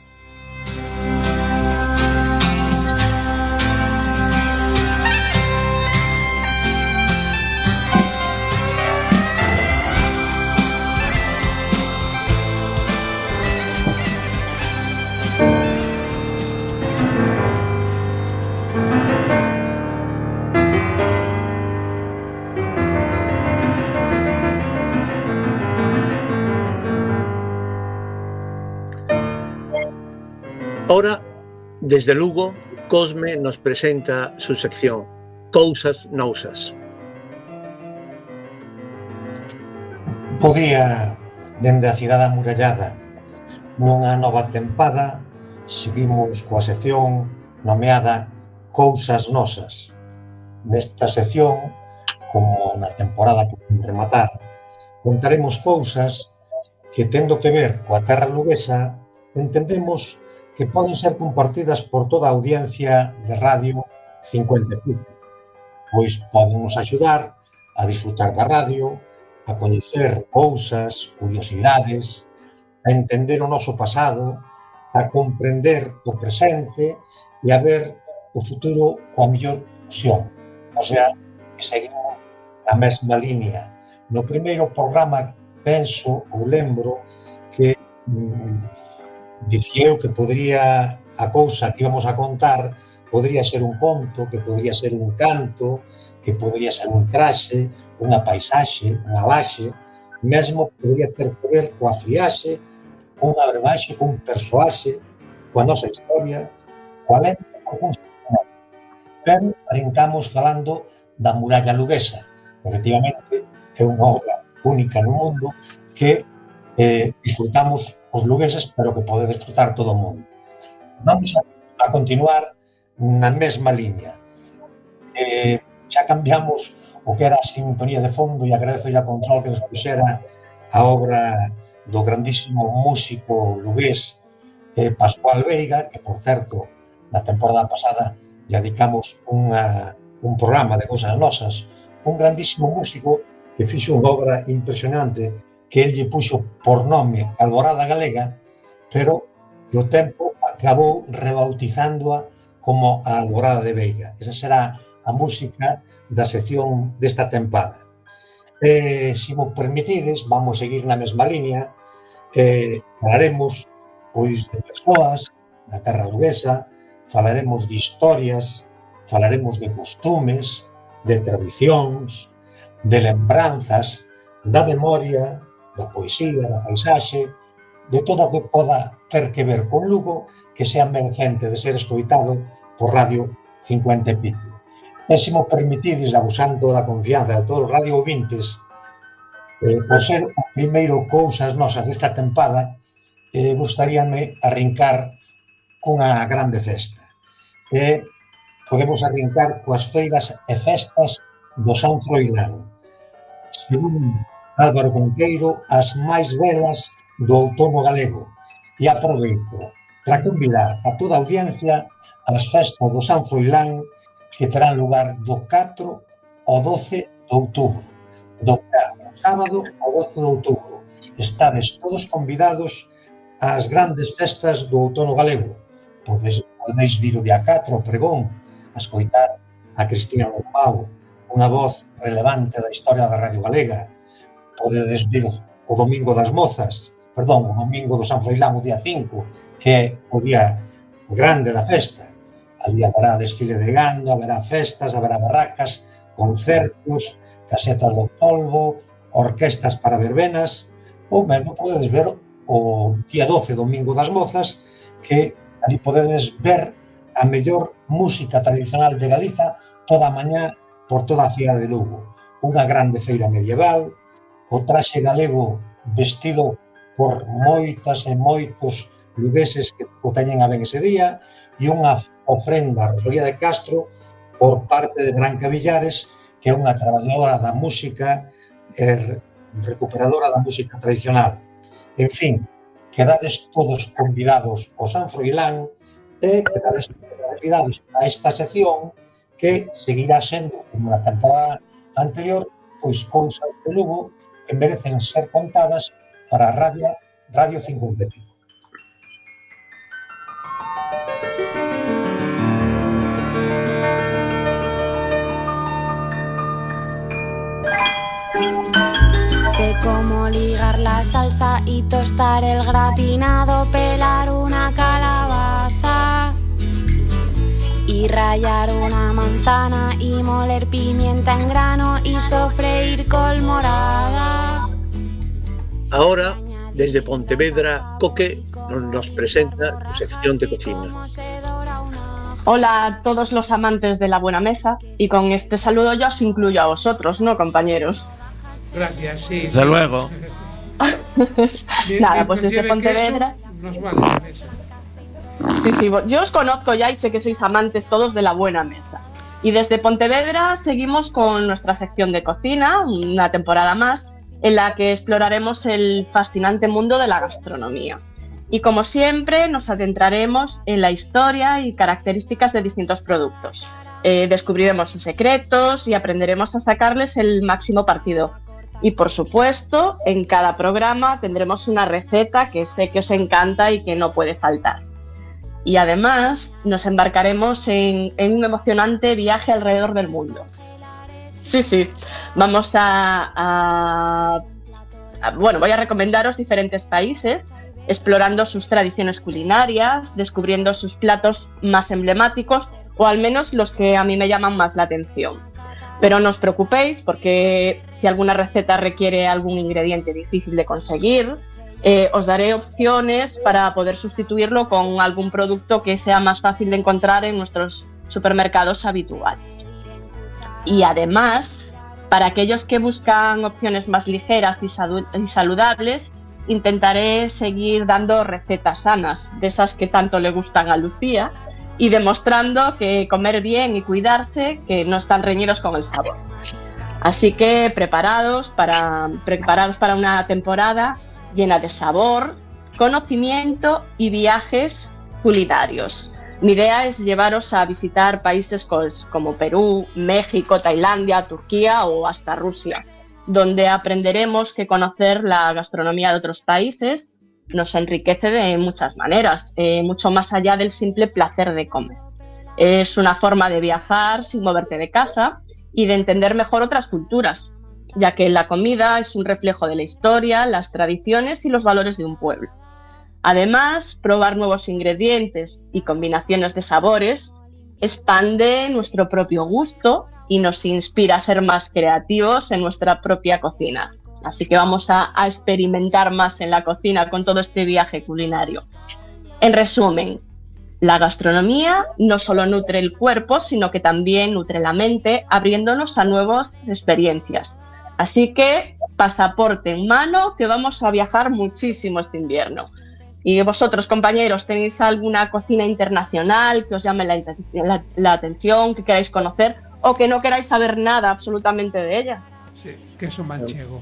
Ahora, desde Lugo, Cosme nos presenta su sección Cousas Nousas. Bo día, dende a cidade amurallada. Nunha nova tempada, seguimos coa sección nomeada Cousas Nosas. Nesta sección, como na temporada que vamos rematar, contaremos cousas que, tendo que ver coa terra luguesa, entendemos que poden ser compartidas por toda a audiencia de Radio cincuenta e pico, pois poden nos axudar a disfrutar da radio, a coñecer cousas, curiosidades, a entender o noso pasado, a comprender o presente e a ver o futuro coa mellor opción. O sea, que seguimos na mesma línea. No primeiro programa penso ou lembro que mmm, dicía eu que podría a cousa que íbamos a contar podría ser un conto, que podría ser un canto, que podría ser un traxe, unha paisaxe, unha laxe, mesmo podría ter que ver coa friaxe, con unha verbaxe, con un persoaxe, coa nosa historia, coa lenta, con un sistema. Pero brincamos falando da muralla luguesa. Efectivamente, é unha obra única no mundo que eh, disfrutamos os lugueses, pero que pode disfrutar todo o mundo. Vamos a, a continuar na mesma liña. Eh, xa cambiamos o que era a sintonía de fondo e agradezo a control que nos puxera a obra do grandísimo músico lugués eh, Pascual Veiga, que, por certo, na temporada pasada lle dedicamos unha, un programa de cousas nosas, un grandísimo músico que fixo unha obra impresionante que el lle puxo por nome Alborada Galega, pero e o tempo acabou rebautizándoa como a Alborada de Veiga. Esa será a música da sección desta tempada. Eh, se mo permitides, vamos seguir na mesma línea. Eh, falaremos pois de persoas da terra luguesa, falaremos de historias, falaremos de costumes, de tradicións, de lembranzas, da memoria, da poesía, da paisaxe, de todo o que poda ter que ver con Lugo, que sea merecente de ser escoitado por Radio cincuenta e pico. E se mo permitides, abusando da confianza de todos os radio ouvintes, eh, por ser o primeiro cousas nosas desta tempada, eh, gustaríame arrincar cunha grande festa. E podemos arrincar coas feiras e festas do San Froilán. Según Álvaro Conqueiro, as máis velas do outono galego. E aproveito para convidar a toda a audiencia ás festas do San Froilán que terán lugar do catro ao doce de outubro. Do sábado ao doce de outubro. Estades todos convidados ás grandes festas do outono galego. Podes, podeis vir o día catro ao pregón a escoitar a Cristina Lombao, unha voz relevante da historia da radio galega. Podedes vir o domingo das mozas, perdón, o domingo do San Froilán, o día cinco, que é o día grande da festa. Ali haberá desfile de gando, haberá festas, haberá barracas, concertos, casetas do polvo, orquestas para verbenas, ou mesmo podedes ver o día doce, domingo das mozas, que ali podedes ver a mellor música tradicional de Galiza toda a mañá por toda a cidade de Lugo. Unha grande feira medieval, o traxe galego vestido por moitas e moitos lugueses que o teñen a ben ese día, e unha ofrenda a Rosalía de Castro por parte de Branca Villares, que é unha traballadora da música, eh, recuperadora da música tradicional. En fin, quedades todos convidados ao San Froilán e quedades convidados a esta sección que seguirá sendo, como na temporada anterior, pois cousas de Lugo que merecen ser contadas para a Radio, Radio cincuenta e pico. Sé cómo ligar la salsa y tostar el gratinado, pelar una calabaza y rallar una manzana y moler pimienta en grano y sofreír col morada. Ahora, desde Pontevedra, Coque nos presenta su sección de cocina. Hola a todos los amantes de la buena mesa, y con este saludo yo os incluyo a vosotros, ¿no, compañeros? Gracias, sí. Desde sí. luego. Nada, pues desde Pontevedra. Queso, nos vale la mesa. Sí, sí, yo os conozco ya y sé que sois amantes todos de la buena mesa. Y desde Pontevedra seguimos con nuestra sección de cocina, una temporada más, en la que exploraremos el fascinante mundo de la gastronomía. Y como siempre, nos adentraremos en la historia y características de distintos productos. Eh, descubriremos sus secretos y aprenderemos a sacarles el máximo partido. Y por supuesto, en cada programa tendremos una receta que sé que os encanta y que no puede faltar. Y además nos embarcaremos en, en un emocionante viaje alrededor del mundo. Sí, sí, vamos a, a, a... Bueno, voy a recomendaros diferentes países, explorando sus tradiciones culinarias, descubriendo sus platos más emblemáticos, o al menos los que a mí me llaman más la atención. Pero no os preocupéis, porque si alguna receta requiere algún ingrediente difícil de conseguir, eh, os daré opciones para poder sustituirlo con algún producto que sea más fácil de encontrar en nuestros supermercados habituales. Y además, para aquellos que buscan opciones más ligeras y, sadu- y saludables, intentaré seguir dando recetas sanas, de esas que tanto le gustan a Lucía, y demostrando que comer bien y cuidarse, que no están reñidos con el sabor. Así que preparados para, preparados para una temporada llena de sabor, conocimiento y viajes culinarios. Mi idea es llevaros a visitar países como Perú, México, Tailandia, Turquía o hasta Rusia, donde aprenderemos que conocer la gastronomía de otros países nos enriquece de muchas maneras, eh, mucho más allá del simple placer de comer. Es una forma de viajar sin moverte de casa y de entender mejor otras culturas, ya que la comida es un reflejo de la historia, las tradiciones y los valores de un pueblo. Además, probar nuevos ingredientes y combinaciones de sabores expande nuestro propio gusto y nos inspira a ser más creativos en nuestra propia cocina. Así que vamos a, a experimentar más en la cocina con todo este viaje culinario. En resumen, la gastronomía no solo nutre el cuerpo, sino que también nutre la mente, abriéndonos a nuevas experiencias. Así que, pasaporte en mano, que vamos a viajar muchísimo este invierno. ¿Y vosotros, compañeros, tenéis alguna cocina internacional que os llame la, la, la atención, que queráis conocer o que no queráis saber nada absolutamente de ella? Sí, queso manchego.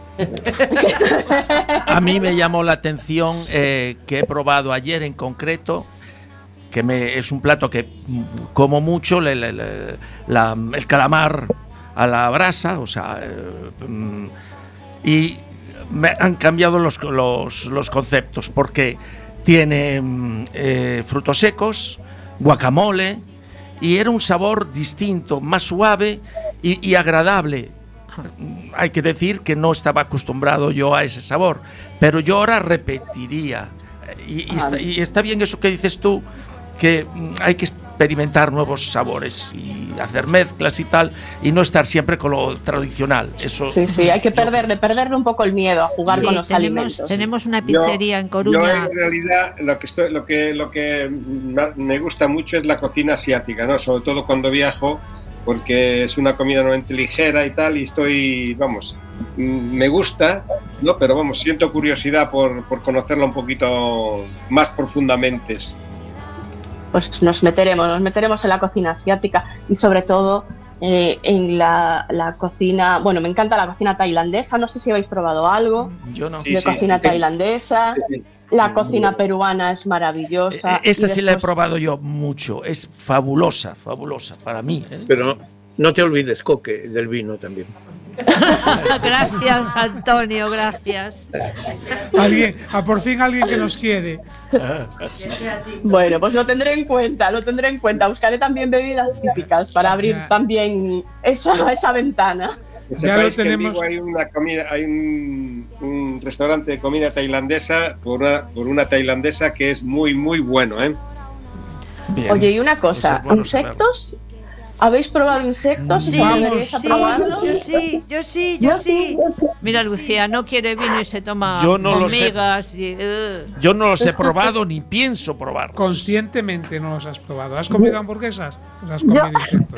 A mí me llamó la atención eh, que he probado ayer en concreto, que me, es un plato que como mucho, le, le, le, la, el calamar a la brasa, o sea, eh, y me han cambiado los, los, los conceptos, porque tiene eh, frutos secos, guacamole, y era un sabor distinto, más suave y, y agradable. Hay que decir que no estaba acostumbrado yo a ese sabor, pero yo ahora repetiría. Y, y, está, y está bien eso que dices tú, que hay que experimentar nuevos sabores y hacer mezclas y tal, y no estar siempre con lo tradicional. Eso, sí, sí, hay que perderle, perderle un poco el miedo a jugar sí, con los tenemos, alimentos. Tenemos una pizzería yo, en Coruña. Yo en realidad lo que, estoy, lo, que, lo que me gusta mucho es la cocina asiática, ¿no? Sobre todo cuando viajo, porque es una comida normalmente ligera y tal, y estoy, vamos, me gusta, ¿no? Pero vamos, siento curiosidad por, por conocerla un poquito más profundamente. Pues nos meteremos, nos meteremos en la cocina asiática y sobre todo eh, en la, la cocina, bueno, me encanta la cocina tailandesa, no sé si habéis probado algo Yo no. de Sí, sí, cocina sí. tailandesa, Sí, sí. la cocina peruana es maravillosa. Eh, esa y sí la he después- probado yo mucho, es fabulosa, fabulosa para mí. ¿eh? Pero no te olvides, Coque, del vino también. Gracias, Antonio, gracias. Alguien, a por fin alguien que nos quiere. Bueno, pues lo tendré en cuenta, lo tendré en cuenta. Buscaré también bebidas típicas para abrir Ya. también esa, esa ventana. Que Ya lo sepáis que en tenemos. Vigo hay una comida, hay un, un restaurante de comida tailandesa por una, por una tailandesa que es muy muy bueno, ¿eh? Bien. Oye, y una cosa, Eso es bueno ¿insectos? ¿Habéis probado insectos? Sí, ¿Os atreveríais a sí, probarlos? yo sí, yo sí, yo sí. Mira, Lucía, no quiere vino y se toma Yo no lo sé. hormigas. Y, uh. Yo no los he probado ni pienso probar. Conscientemente no los has probado. ¿Has comido hamburguesas? Pues has comido insectos.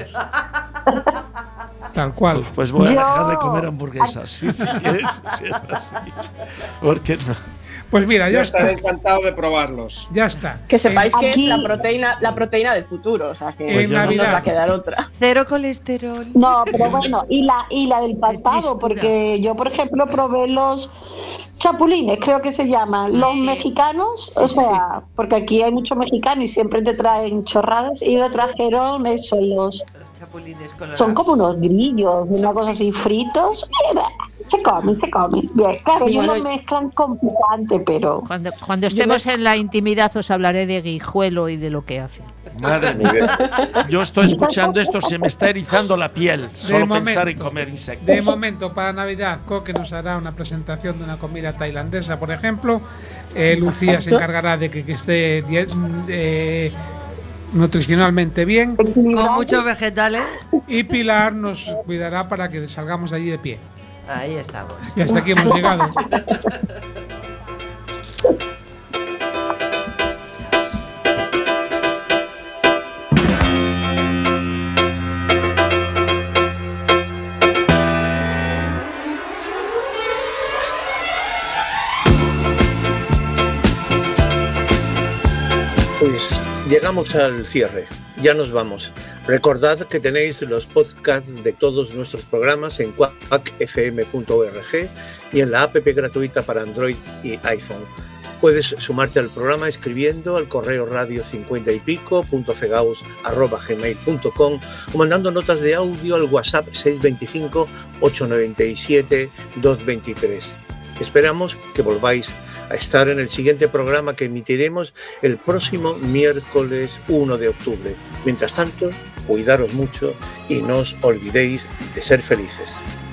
Tal cual. Pues voy a Yo- dejar de comer hamburguesas, si, si quieres, si es así. Porque no. Pues mira, Yo ya estaré está. encantado de probarlos. Ya está. Que sepáis que Aquí- es la proteína, la proteína del futuro, o sea que Pues no nos Navidad. va a quedar otra. Cero colesterol. No, pero bueno, y la, y la del pasado, tristura. porque yo, por ejemplo, probé los chapulines, creo que se llaman, los mexicanos, o sea, porque aquí hay mucho mexicano y siempre te traen chorradas, y me trajeron eso, los, Chapulines con son como unos grillos, una cosa así, fritos, se comen, se comen. Bien, claro, Sí, ellos bueno, lo mezclan con picante, pero... Cuando, cuando estemos en la intimidad os hablaré de Guijuelo y de lo que hace. Madre mía. Yo estoy escuchando esto, se me está erizando la piel. Solo momento. pensar en comer insectos. De momento, para Navidad, Coque nos hará una presentación de una comida tailandesa, por ejemplo. Eh, Lucía se encargará de que, que esté die- eh, nutricionalmente bien. Con muchos vegetales. Y Pilar nos cuidará para que salgamos de allí de pie. Ahí estamos. Y hasta aquí hemos llegado. Pues llegamos al cierre, ya nos vamos. Recordad que tenéis los podcasts de todos nuestros programas en quack f m punto org y en la app gratuita para Android y iPhone. Puedes sumarte al programa escribiendo al correo radio cincuenta y pico punto fegaus arroba gmail punto com o mandando notas de audio al WhatsApp seis dos cinco, ocho nueve siete, dos dos tres. Esperamos que volváis a estar en el siguiente programa que emitiremos el próximo miércoles uno de octubre. Mientras tanto, cuidaros mucho y no os olvidéis de ser felices.